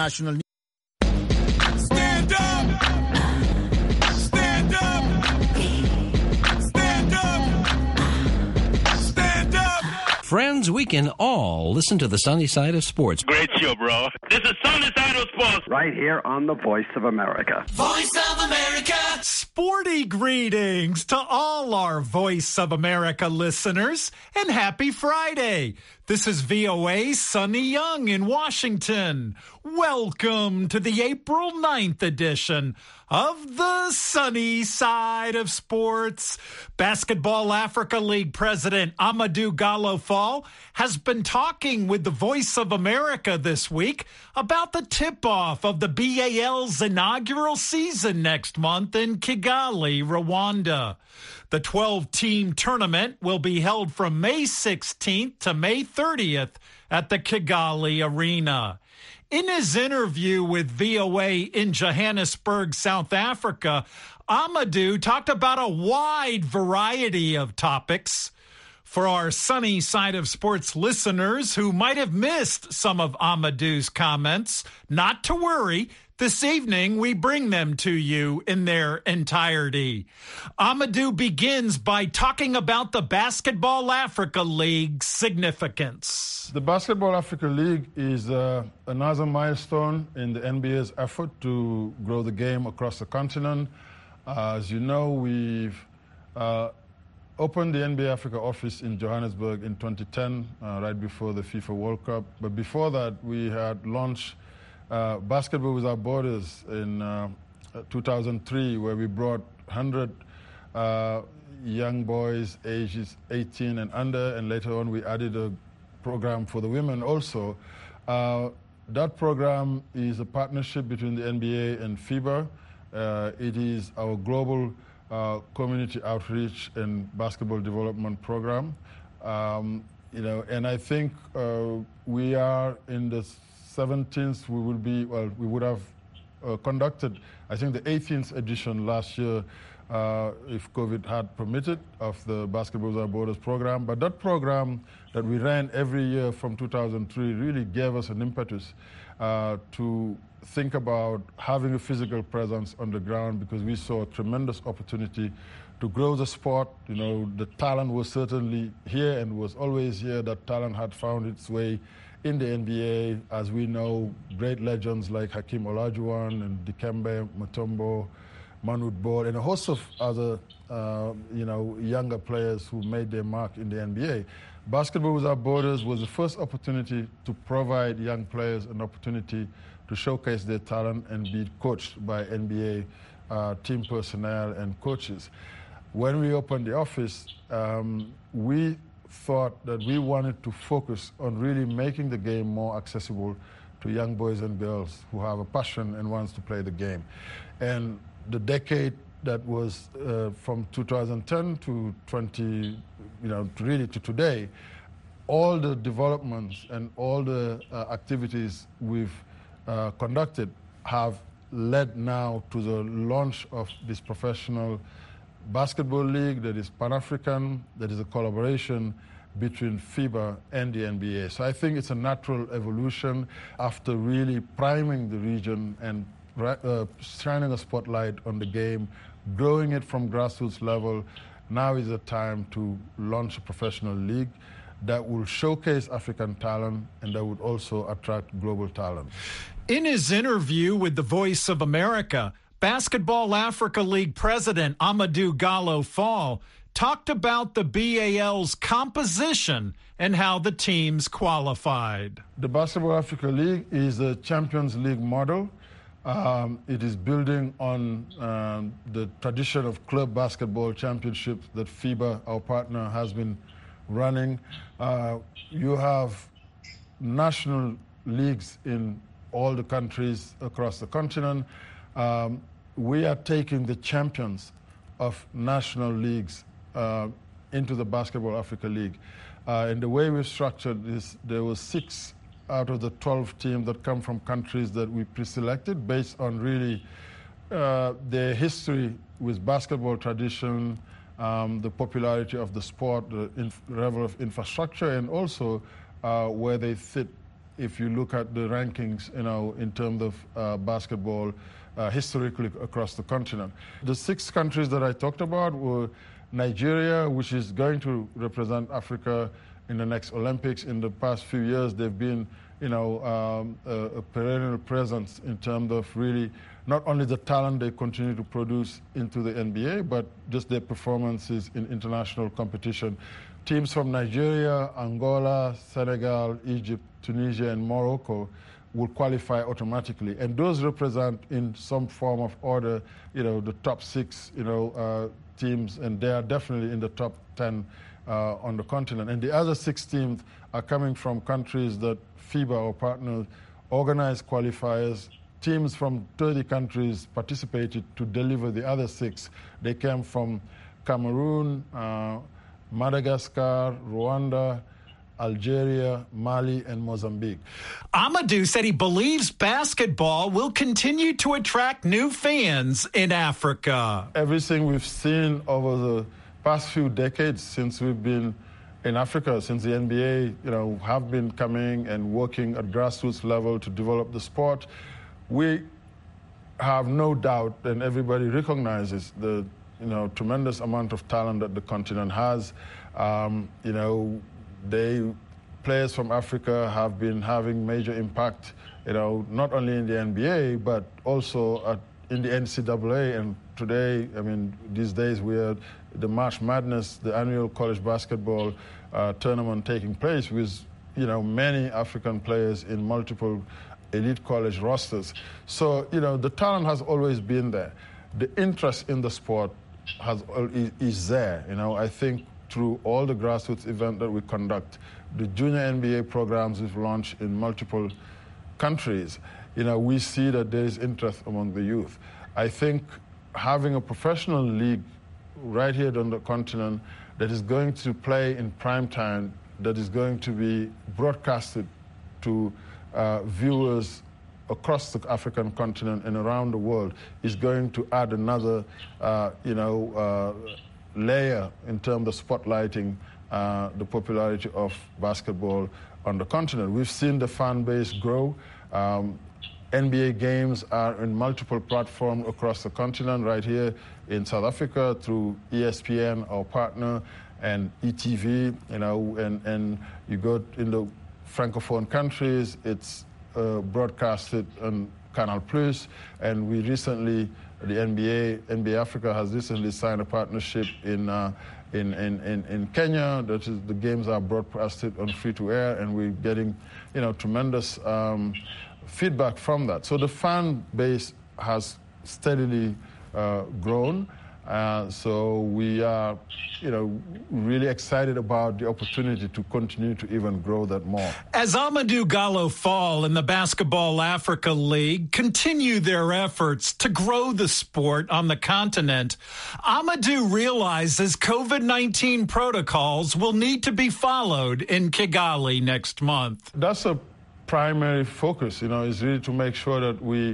National News. Stand up! Stand up! Stand up! Stand up! Friends, we can all listen to the sunny side of sports. Great show, bro. This is Sunny Side of Sports. Right here on the Voice of America. Voice of America! Sporty greetings to all our Voice of America listeners, and happy Friday. This is VOA Sunny Young in Washington. Welcome to the April 9th edition of the Sunny Side of Sports. Basketball Africa League President Amadou Gallo Fall has been talking with the Voice of America this week about the tip-off of the BAL's inaugural season next month in Kigali, Rwanda. The 12-team tournament will be held from May 16th to May 30th at the Kigali Arena. In his interview with VOA in Johannesburg, South Africa, Amadou talked about a wide variety of topics. For our Sunny Side of Sports listeners who might have missed some of Amadou's comments, not to worry. This evening, we bring them to you in their entirety. Amadou begins by talking about the Basketball Africa League's significance. The Basketball Africa League is another milestone in the NBA's effort to grow the game across the continent. As you know, we've opened the NBA Africa office in Johannesburg in 2010, right before the FIFA World Cup. But before that, we had launched Basketball Without Borders in 2003, where we brought 100 young boys ages 18 and under, and later on we added a program for the women also. That program is a partnership between the NBA and FIBA. It is our global community outreach and basketball development program. And I think we are in the 17th, we would have conducted, I think, the 18th edition last year, if COVID had permitted, of the Basketball Without Borders program. But that program that we ran every year from 2003 really gave us an impetus to think about having a physical presence on the ground, because we saw a tremendous opportunity to grow the sport. You know, the talent was certainly here and was always here. That talent had found its way in the NBA. As we know, great legends like Hakeem Olajuwon and Dikembe Mutombo, Manute Bol, and a host of other, younger players who made their mark in the NBA. Basketball Without Borders was the first opportunity to provide young players an opportunity to showcase their talent and be coached by NBA team personnel and coaches. When we opened the office, we thought that we wanted to focus on really making the game more accessible to young boys and girls who have a passion and wants to play the game. And the decade that was from 2010 to to today, all the developments and all the activities we've conducted have led now to the launch of this professional basketball league that is Pan-African, that is a collaboration between FIBA and the NBA. So I think it's a natural evolution after really priming the region and shining a spotlight on the game, growing it from grassroots level. Now is the time to launch a professional league that will showcase African talent and that would also attract global talent. In his interview with the Voice of America, Basketball Africa League President Amadou Gallo Fall talked about the BAL's composition and how the teams qualified. The Basketball Africa League is a Champions League model. It is building on the tradition of club basketball championships that FIBA, our partner, has been running. You have national leagues in all the countries across the continent. We are taking the champions of national leagues into the Basketball Africa League. And the way we structured this, there were 6 out of the 12 teams that come from countries that we pre-selected based on really their history with basketball tradition, the popularity of the sport, the level of infrastructure, and also where they fit if you look at the rankings, in terms of basketball historically across the continent. The 6 countries that I talked about were Nigeria, which is going to represent Africa in the next Olympics. In the past few years, they've been, a perennial presence in terms of really not only the talent they continue to produce into the NBA, but just their performances in international competition. Teams from Nigeria, Angola, Senegal, Egypt, Tunisia, and Morocco will qualify automatically. And those represent in some form of order, the top 6, teams, and they are definitely in the top 10 on the continent. And the other 6 teams are coming from countries that FIBA, our partners, organized qualifiers. Teams from 30 countries participated to deliver the other 6. They came from Cameroon, Madagascar, Rwanda, Algeria, Mali, and Mozambique. Amadou said he believes basketball will continue to attract new fans in Africa. Everything we've seen over the past few decades since we've been in Africa, since the NBA, have been coming and working at grassroots level to develop the sport, we have no doubt, and everybody recognizes the tremendous amount of talent that the continent has. Players from Africa have been having major impact, not only in the NBA, but also in the NCAA. And today, these days, we are the March Madness, the annual college basketball tournament taking place with, many African players in multiple elite college rosters. So, the talent has always been there. The interest in the sport is there. I think through all the grassroots events that we conduct, the junior NBA programs we've launched in multiple countries, we see that there is interest among the youth. I think having a professional league right here on the continent that is going to play in prime time, that is going to be broadcasted to viewers across the African continent and around the world is going to add another, layer in terms of spotlighting the popularity of basketball on the continent. We've seen the fan base grow. NBA games are in multiple platforms across the continent, right here in South Africa through ESPN, our partner, and ETV, and you go in the Francophone countries, it's broadcasted on Canal Plus, and we recently, the NBA Africa has recently signed a partnership in Kenya. That is, the games are broadcasted on free-to-air, and we're getting, tremendous feedback from that. So the fan base has steadily grown. So we are, really excited about the opportunity to continue to even grow that more. As Amadou Gallo Fall and the Basketball Africa League continue their efforts to grow the sport on the continent, Amadou realizes COVID-19 protocols will need to be followed in Kigali next month. That's a primary focus, is really to make sure that we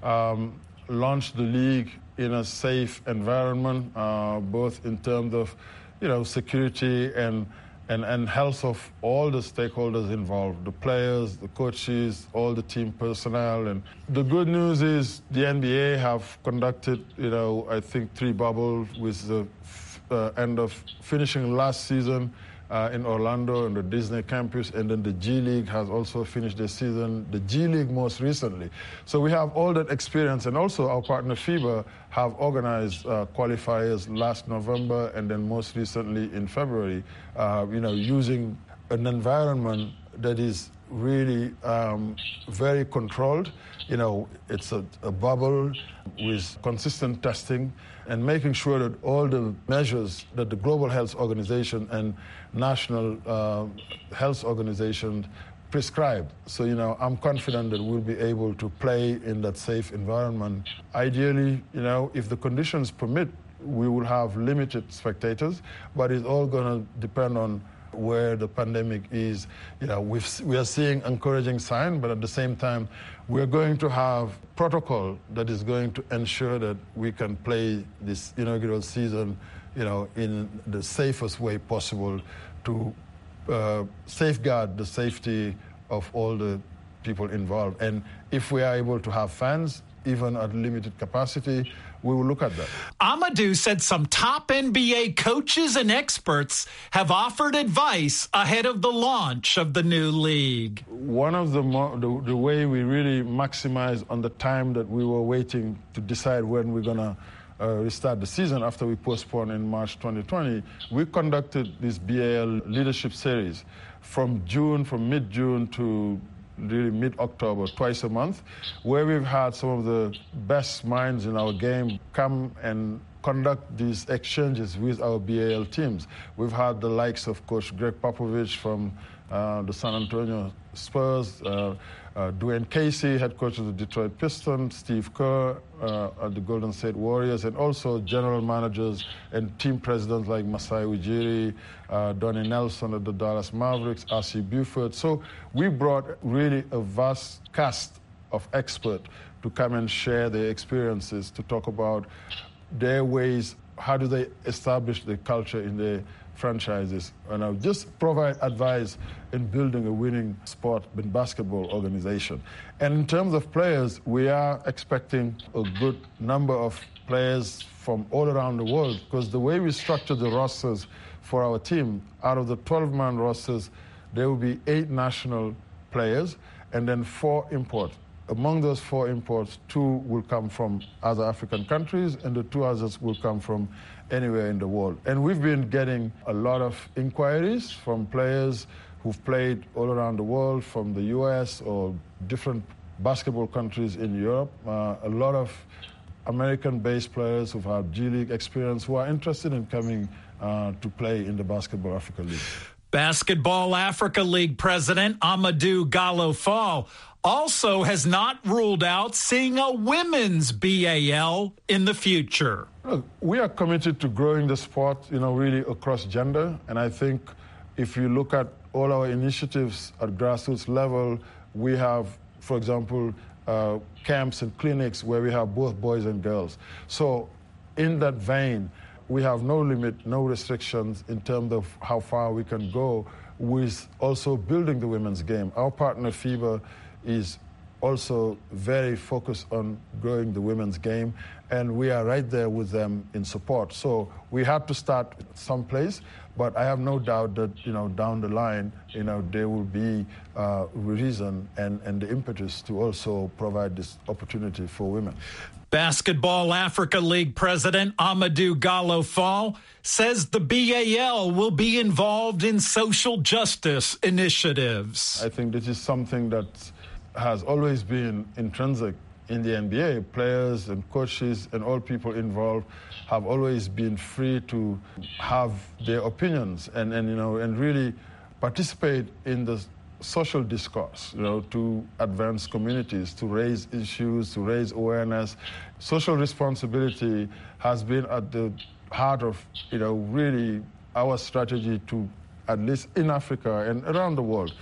launch the league in a safe environment, both in terms of, security and health of all the stakeholders involved, the players, the coaches, all the team personnel. And the good news is the NBA have conducted, I think 3 bubbles with the end of finishing last season in Orlando and the Disney campus, and then the G League has also finished their season, the G League most recently. So we have all that experience, and also our partner FIBA have organized qualifiers last November and then most recently in February, using an environment that is really very controlled. It's a bubble with consistent testing and making sure that all the measures that the Global Health Organization and national health organizations prescribed. So, I'm confident that we'll be able to play in that safe environment. Ideally, if the conditions permit, we will have limited spectators, but it's all going to depend on where the pandemic is. We are seeing encouraging signs, but at the same time, we're going to have protocol that is going to ensure that we can play this inaugural season, in the safest way possible to safeguard the safety of all the people involved. And if we are able to have fans, even at limited capacity, we will look at that. Amadou said some top NBA coaches and experts have offered advice ahead of the launch of the new league. One of the way we really maximize on the time that we were waiting to decide when we're going to restart the season after we postponed in March 2020, we conducted this BAL Leadership Series from mid-June to really mid-October, twice a month, where we've had some of the best minds in our game come and conduct these exchanges with our BAL teams. We've had the likes of Coach Greg Popovich from the San Antonio Spurs, Dwayne Casey, head coach of the Detroit Pistons, Steve Kerr at the Golden State Warriors, and also general managers and team presidents like Masai Ujiri, Donnie Nelson at the Dallas Mavericks, R.C. Buford. So we brought really a vast cast of experts to come and share their experiences, to talk about their ways, how do they establish the culture in their franchises, and just provide advice in building a winning sport in basketball organization. And in terms of players, we are expecting a good number of players from all around the world, because the way we structure the rosters for our team, out of the 12-man rosters, there will be 8 national players and then 4 imports. Among those 4 imports, 2 will come from other African countries, and the 2 others will come from anywhere in the world. And we've been getting a lot of inquiries from players who've played all around the world, from the US or different basketball countries in Europe. A lot of American-based players who've had G League experience who are interested in coming to play in the Basketball Africa League. Basketball Africa League President Amadou Gallo Fall also has not ruled out seeing a women's BAL in the future. Look, we are committed to growing the sport, really across gender. And I think if you look at all our initiatives at grassroots level, we have, for example, camps and clinics where we have both boys and girls. So in that vein, we have no limit, no restrictions in terms of how far we can go with also building the women's game. Our partner FIBA is also very focused on growing the women's game, and we are right there with them in support. So we have to start someplace, but I have no doubt that, down the line, there will be reason and the impetus to also provide this opportunity for women. Basketball Africa League President Amadou Gallo Fall says the BAL will be involved in social justice initiatives. I think this is something that has always been intrinsic in the NBA. Players and coaches and all people involved have always been free to have their opinions and really participate in the social discourse, to advance communities, to raise issues, to raise awareness. Social responsibility has been at the heart of, really our strategy to, at least in Africa and around the world,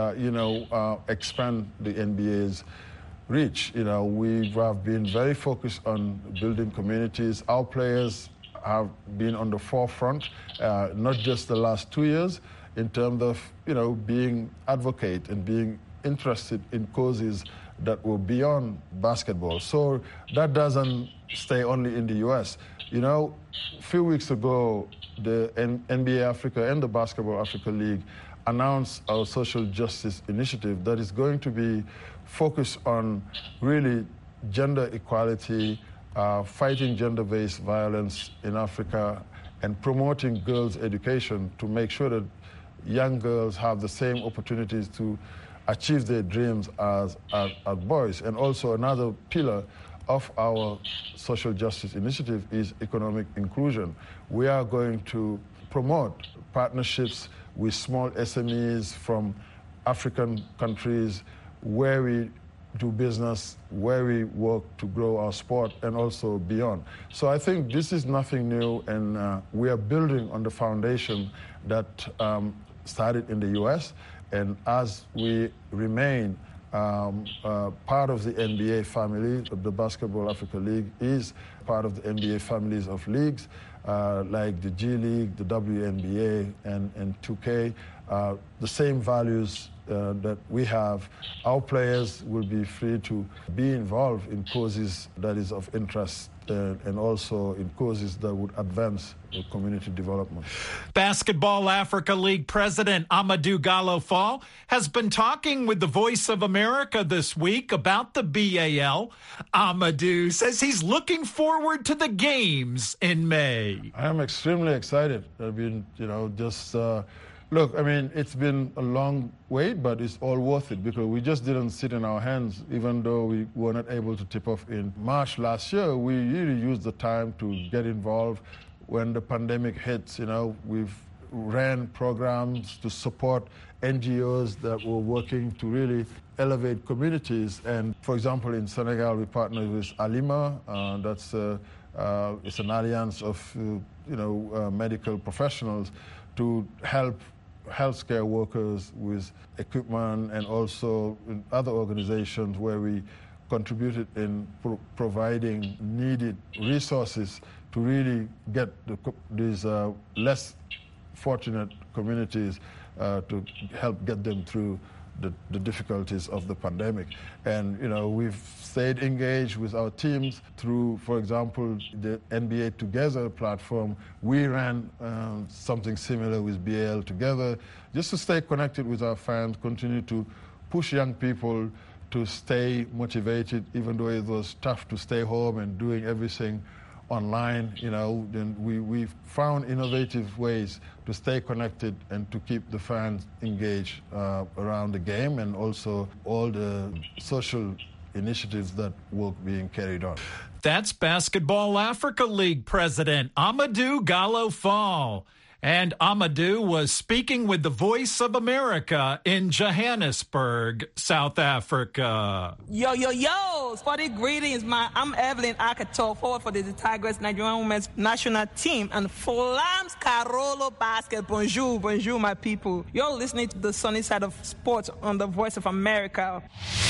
expand the NBA's reach. We have been very focused on building communities. Our players have been on the forefront, not just the last 2 years, in terms of, being advocate and being interested in causes that were beyond basketball. So that doesn't stay only in the U.S. A few weeks ago, the NBA Africa and the Basketball Africa League announced our social justice initiative that is going to be focused on really gender equality, fighting gender-based violence in Africa, and promoting girls' education to make sure that young girls have the same opportunities to achieve their dreams as boys. And also another pillar of our social justice initiative is economic inclusion. We are going to promote partnerships with small SMEs from African countries where we do business, where we work to grow our sport, and also beyond. So I think this is nothing new, and we are building on the foundation that started in the U.S., and as we remain part of the NBA family, the Basketball Africa League is part of the NBA families of leagues. like the G League, the WNBA, and 2K, the same values that we have. Our players will be free to be involved in causes that is of interest and also in causes that would advance community development. Basketball Africa League President Amadou Gallo Fall has been talking with the Voice of America this week about the BAL. Amadou says he's looking forward to the games in May. I am extremely excited. Look, I mean, it's been a long wait, but it's all worth it because we just didn't sit in our hands, even though we were not able to tip off in March last year. We really used the time to get involved. When the pandemic hit, we've ran programs to support NGOs that were working to really elevate communities. And for example, in Senegal, we partnered with Alima. It's an alliance of, medical professionals to help healthcare workers with equipment, and also in other organizations where we contributed in providing needed resources to really get these less fortunate communities to help get them through the difficulties of the pandemic. And, we've stayed engaged with our teams through, for example, the NBA Together platform. We ran something similar with BAL Together, just to stay connected with our fans, continue to push young people to stay motivated, even though it was tough to stay home and doing everything online. Then we found innovative ways to stay connected and to keep the fans engaged around the game, and also all the social initiatives that were being carried on. That's Basketball Africa League President Amadou Gallo Fall. And Amadou was speaking with the Voice of America in Johannesburg, South Africa. Yo, sporty greetings, man. I'm Evelyn Akato, forward for the Tigers Nigerian Women's National Team, and Flams Carolo Basket. Bonjour, my people. You're listening to the sunny side of sports on the Voice of America.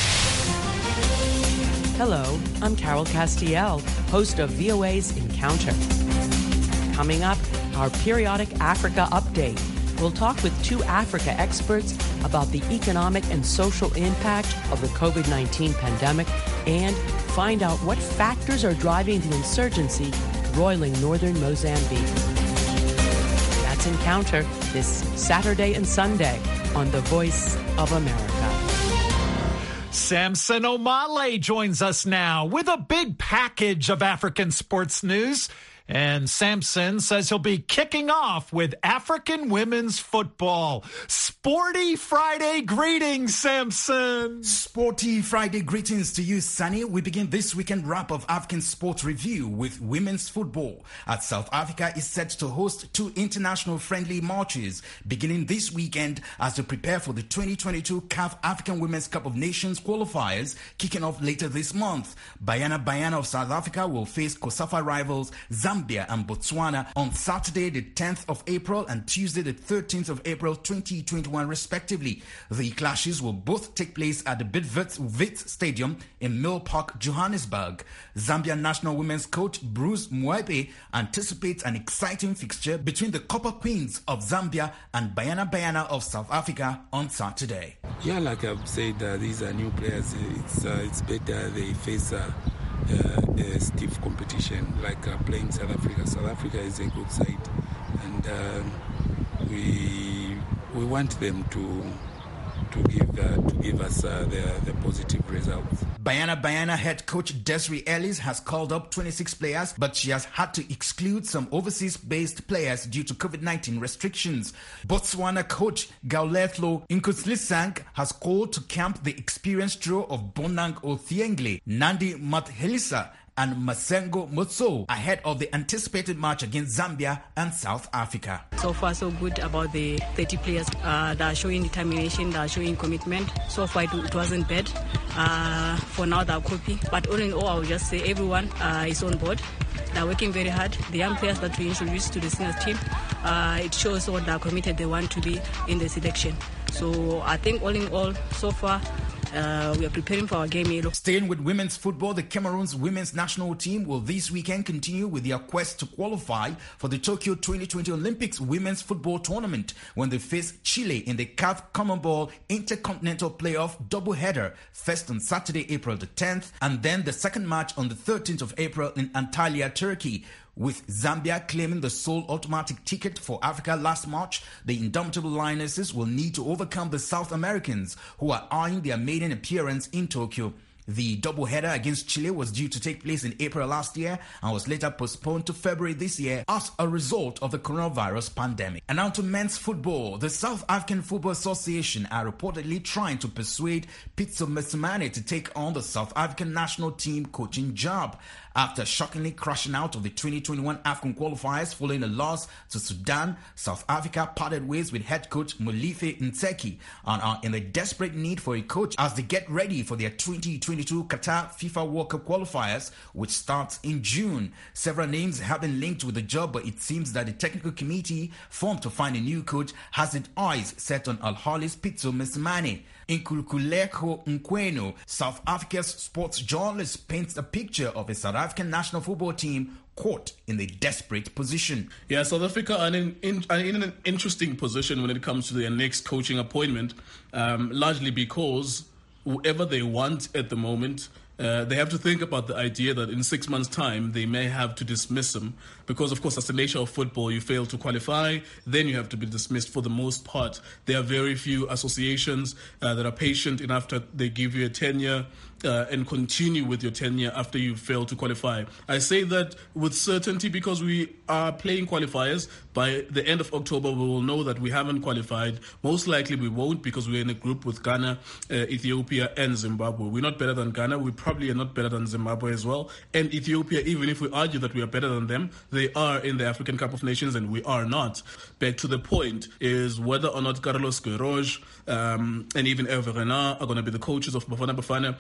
Hello, I'm Carol Castiel, host of VOA's Encounter. Coming up, our periodic Africa update. We'll talk with two Africa experts about the economic and social impact of the COVID-19 pandemic and find out what factors are driving the insurgency roiling northern Mozambique. That's Encounter this Saturday and Sunday on The Voice of America. Samson Omale joins us now with a big package of African sports news. And Samson says he'll be kicking off with African women's football. Sporty Friday greetings, Samson. Sporty Friday greetings to you, Sunny. We begin this weekend wrap of African Sports Review with women's football. As South Africa is set to host two international friendly matches beginning this weekend as they prepare for the 2022 CAF African Women's Cup of Nations qualifiers kicking off later this month. Banyana of South Africa will face COSAFA rivals Zambia and Botswana on Saturday the 10th of April and Tuesday the 13th of April 2021 respectively. The clashes will both take place at the Bidvest Stadium in Mill Park, Johannesburg. Zambia national women's coach Bruce Mwepe anticipates an exciting fixture between the Copper Queens of Zambia and Banyana of South Africa on Saturday. Yeah, like I've said, these are new players. It's better they face a stiff competition like playing South Africa. South Africa is a good side, and we want them to give us the positive results. Banyana head coach Desiree Ellis has called up 26 players, but she has had to exclude some overseas-based players due to COVID-19 restrictions. Botswana coach Gaulethlo Inkoslisang has called to camp the experienced trio of Bonang Othiengle, Nandi Mathelisa, and Masengo Motso ahead of the anticipated match against Zambia and South Africa. So far, so good about the 30 players that are showing determination, that are showing commitment. So far, it wasn't bad. For now, they're copy. But all in all, I would just say everyone is on board. They're working very hard. The young players that we introduced to the senior team, it shows what they're committed. They want to be in the selection. So I think all in all, so far, we are preparing for our game. Staying with women's football, the Cameroon's women's national team will this weekend continue with their quest to qualify for the Tokyo 2020 Olympics women's football tournament when they face Chile in the CAF CONMEBOL Intercontinental Playoff doubleheader, first on Saturday, April the 10th, and then the second match on the 13th of April in Antalya, Turkey. With Zambia claiming the sole automatic ticket for Africa last March, the indomitable Lionesses will need to overcome the South Americans, who are eyeing their maiden appearance in Tokyo. The doubleheader against Chile was due to take place in April last year and was later postponed to February this year as a result of the coronavirus pandemic. And now to men's football. The South African Football Association are reportedly trying to persuade Pitso Mosimane to take on the South African national team coaching job. After shockingly crashing out of the 2021 AFCON qualifiers following a loss to Sudan, South Africa parted ways with head coach Molefe Ntseki and are in a desperate need for a coach as they get ready for their 2022 Qatar FIFA World Cup qualifiers, which starts in June. Several names have been linked with the job, but it seems that the technical committee formed to find a new coach has its eyes set on Al Ahly's Pitso Mosimane. Nkululeko Mkweno, South Africa's sports journalist, paints a picture of a South African national football team caught in a desperate position. Yeah, South Africa are in an interesting position when it comes to their next coaching appointment, largely because whoever they want at the moment, they have to think about the idea that in 6 months' time they may have to dismiss him because, of course, that's the nature of football. You fail to qualify, then you have to be dismissed for the most part. There are very few associations that are patient enough that they give you a tenure and continue with your tenure after you fail to qualify. I say that with certainty because we are playing qualifiers. By the end of October, we will know that we haven't qualified. Most likely we won't because we're in a group with Ghana, Ethiopia and Zimbabwe. We're not better than Ghana. We probably are not better than Zimbabwe as well. And Ethiopia, even if we argue that we are better than them, they are in the African Cup of Nations and we are not. Back to the point is whether or not Carlos Queiroz and even Hervé Renard are going to be the coaches of Bafana Bafana.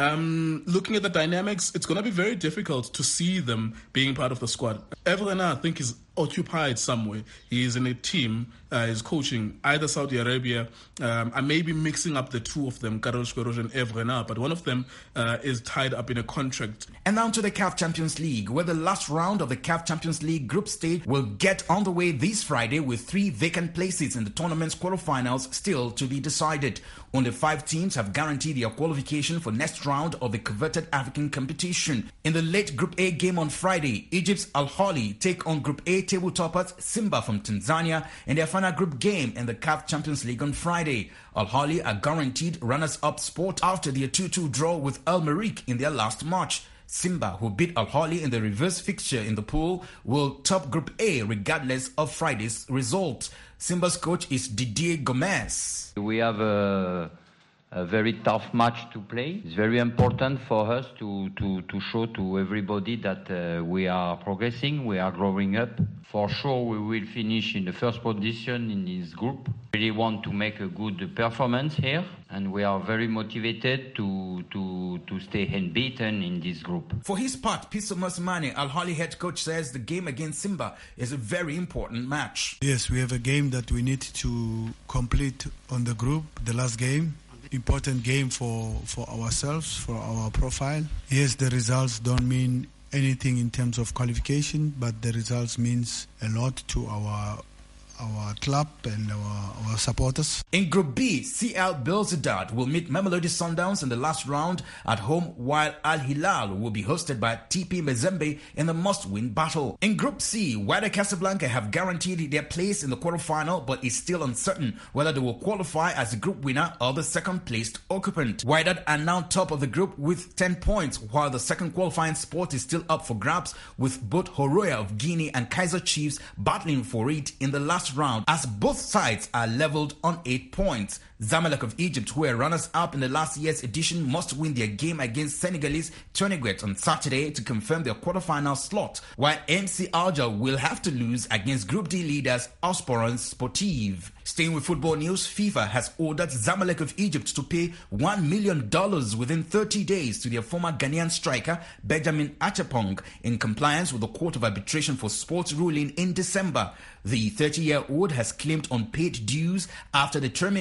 Looking at the dynamics, it's going to be very difficult to see them being part of the squad. Hervé Renard, I think, is occupied somewhere. He is in a team, is coaching either Saudi Arabia. I may be mixing up the two of them, Carlos Queiroz and Hervé Renard, but one of them is tied up in a contract. And now to the CAF Champions League, where the last round of the CAF Champions League group stage will get underway this Friday with 3 vacant places in the tournament's quarterfinals still to be decided. Only 5 teams have guaranteed their qualification for next round of the coveted African competition. In the late Group A game on Friday, Egypt's Al Ahly take on Group A table toppers Simba from Tanzania in their final group game in the CAF Champions League on Friday. Al Ahly are guaranteed runners-up spot after their 2-2 draw with Al Merrikh in their last match. Simba, who beat Al Ahly in the reverse fixture in the pool, will top Group A regardless of Friday's result. Simba's coach is Didier Gomez. We have a very tough match to play. It's very important for us to show to everybody that we are progressing, we are growing up. For sure, we will finish in the first position in this group. We really want to make a good performance here, and we are very motivated to stay unbeaten in this group. For his part, Pitso Mosimane, Al Ahly head coach, says the game against Simba is a very important match. Yes, we have a game that we need to complete on the group, the last game. Important game for ourselves, for our profile. Yes, the results don't mean anything in terms of qualification, but the results means a lot to our club and our supporters. In Group B, CL Belouizdad will meet Mamelodi Sundowns in the last round at home, while Al Hilal will be hosted by TP Mazembe in the must-win battle. In Group C, Wydad Casablanca have guaranteed their place in the quarterfinal, but it's still uncertain whether they will qualify as the group winner or the second-placed occupant. Wydad are now top of the group with 10 points, while the second qualifying spot is still up for grabs, with both Horoya of Guinea and Kaizer Chiefs battling for it in the last round, as both sides are leveled on 8 points. Zamalek of Egypt, who were runners-up in the last year's edition, must win their game against Senegalese Teuniguet on Saturday to confirm their quarterfinal slot, while MC Alger will have to lose against Group D leaders Esperance Sportive. Staying with football news, FIFA has ordered Zamalek of Egypt to pay $1 million within 30 days to their former Ghanaian striker Benjamin Achepong in compliance with the Court of Arbitration for Sports ruling in December. The 30-year-old has claimed unpaid dues after the termination of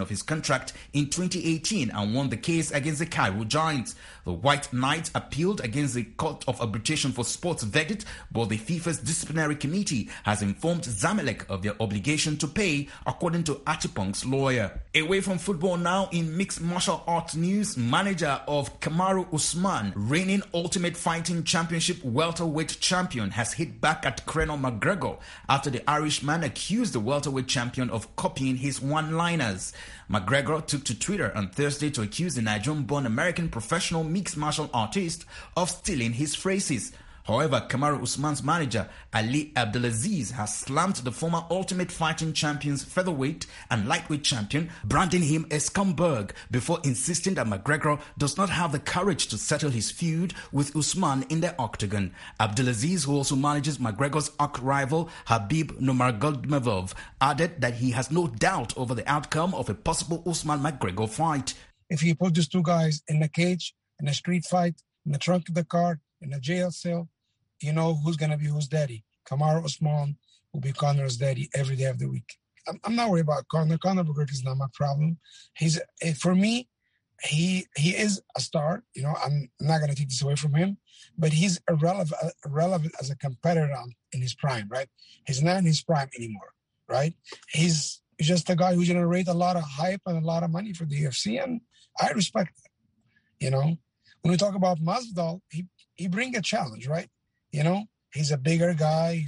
of his contract in 2018 and won the case against the Cairo Giants. The White Knights appealed against the Court of Arbitration for Sports verdict, but the FIFA's disciplinary committee has informed Zamalek of their obligation to pay, according to Achipong's lawyer. Away from football now, in mixed martial arts news, manager of Kamaru Usman, reigning Ultimate Fighting Championship welterweight champion, has hit back at Conor McGregor after the Irishman accused the welterweight champion of copying his one-liners. McGregor took to Twitter on Thursday to accuse the Nigerian-born American professional mixed martial artist of stealing his phrases. However, Kamaru Usman's manager, Ali Abdelaziz, has slammed the former Ultimate Fighting Champion's featherweight and lightweight champion, branding him a scumbag, before insisting that McGregor does not have the courage to settle his feud with Usman in the octagon. Abdelaziz, who also manages McGregor's arch-rival Habib Nurmagomedov, added that he has no doubt over the outcome of a possible Usman-McGregor fight. If you put these two guys in a cage, in a street fight, in the trunk of the car, in a jail cell, you know who's going to be whose daddy. Kamaru Usman will be Conor's daddy every day of the week. I'm not worried about Conor. Conor McGregor is not my problem. For me, he is a star. You know, I'm not going to take this away from him, but he's irrelevant as a competitor in his prime, right? He's not in his prime anymore, right? He's just a guy who generates a lot of hype and a lot of money for the UFC, and I respect that. You know, when we talk about Masvidal, he bring a challenge, right? You know, he's a bigger guy.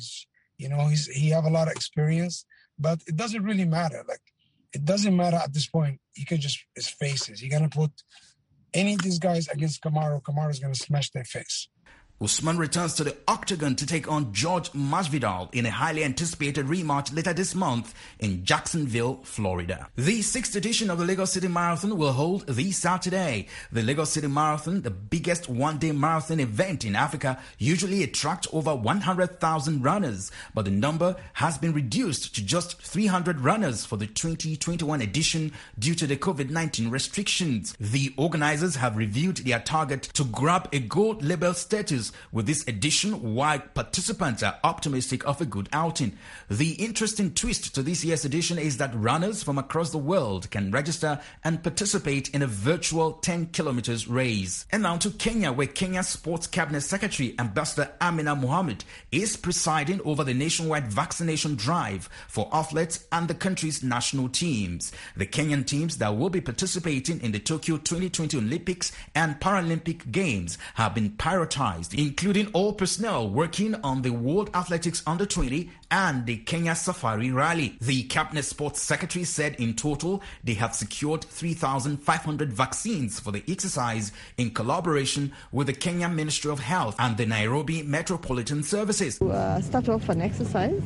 He have a lot of experience, but it doesn't really matter. Like, it doesn't matter at this point. You can just his faces. You're gonna put any of these guys against Kamaru. Kamaru's gonna smash their face. Usman returns to the octagon to take on George Masvidal in a highly anticipated rematch later this month in Jacksonville, Florida. The 6th edition of the Lagos City Marathon will hold this Saturday. The Lagos City Marathon, the biggest one-day marathon event in Africa, usually attracts over 100,000 runners, but the number has been reduced to just 300 runners for the 2021 edition due to the COVID-19 restrictions. The organizers have reviewed their target to grab a gold label status with this edition, while participants are optimistic of a good outing. The interesting twist to this year's edition is that runners from across the world can register and participate in a virtual 10 kilometers race. And now to Kenya, where Kenya's Sports Cabinet Secretary, Ambassador Amina Mohammed, is presiding over the nationwide vaccination drive for athletes and the country's national teams. The Kenyan teams that will be participating in the Tokyo 2020 Olympics and Paralympic Games have been prioritized, including all personnel working on the World Athletics Under-20 and the Kenya Safari Rally. The Cabinet Sports Secretary said in total they have secured 3,500 vaccines for the exercise in collaboration with the Kenya Ministry of Health and the Nairobi Metropolitan Services. Start off an exercise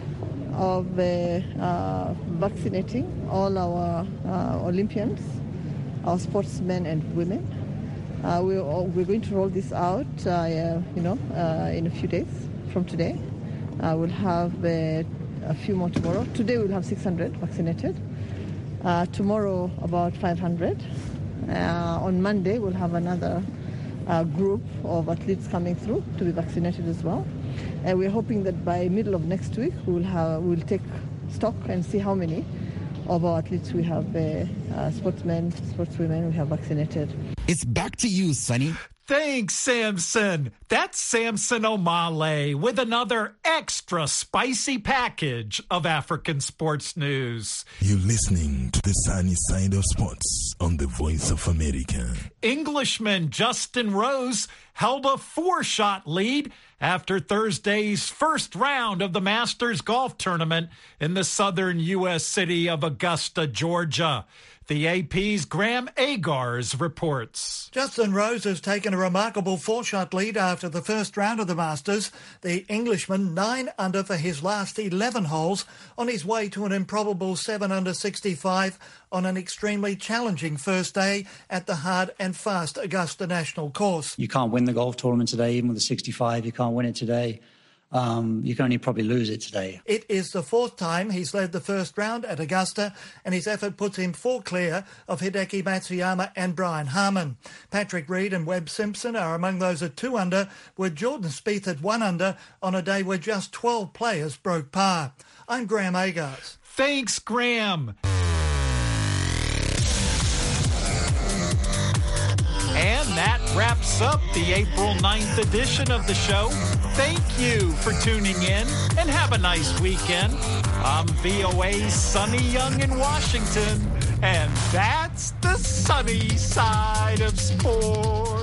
of vaccinating all our Olympians, our sportsmen and women. We're going to roll this out, in a few days from today. We'll have a few more tomorrow. Today we'll have 600 vaccinated. Tomorrow about 500. On Monday we'll have another group of athletes coming through to be vaccinated as well. And we're hoping that by middle of next week we'll take stock and see how many of our athletes we have, sportsmen, sportswomen we have vaccinated. It's back to you, Sonny. Thanks, Samson. That's Samson Omale with another extra spicy package of African sports news. You're listening to the sunny side of sports on the Voice of America. Englishman Justin Rose held a 4-shot lead after Thursday's first round of the Masters golf tournament in the southern U.S. city of Augusta, Georgia. The AP's Graham Agars reports. Justin Rose has taken a remarkable 4-shot lead after the first round of the Masters. The Englishman 9 under for his last 11 holes on his way to an improbable 7 under 65 on an extremely challenging first day at the hard and fast Augusta National Course. You can't win the golf tournament today, even with a 65. You can't win it today. You can only probably lose it today. It is the 4th time he's led the first round at Augusta, and his effort puts him 4 clear of Hideki Matsuyama and Brian Harman. Patrick Reed and Webb Simpson are among those at 2 under, with Jordan Spieth at 1 under on a day where just 12 players broke par. I'm Graham Agars. Thanks, Graham. wraps up the April 9th edition of the show. Thank you for tuning in, and have a nice weekend. I'm VOA's Sonny Young in Washington, and that's the sunny side of sports.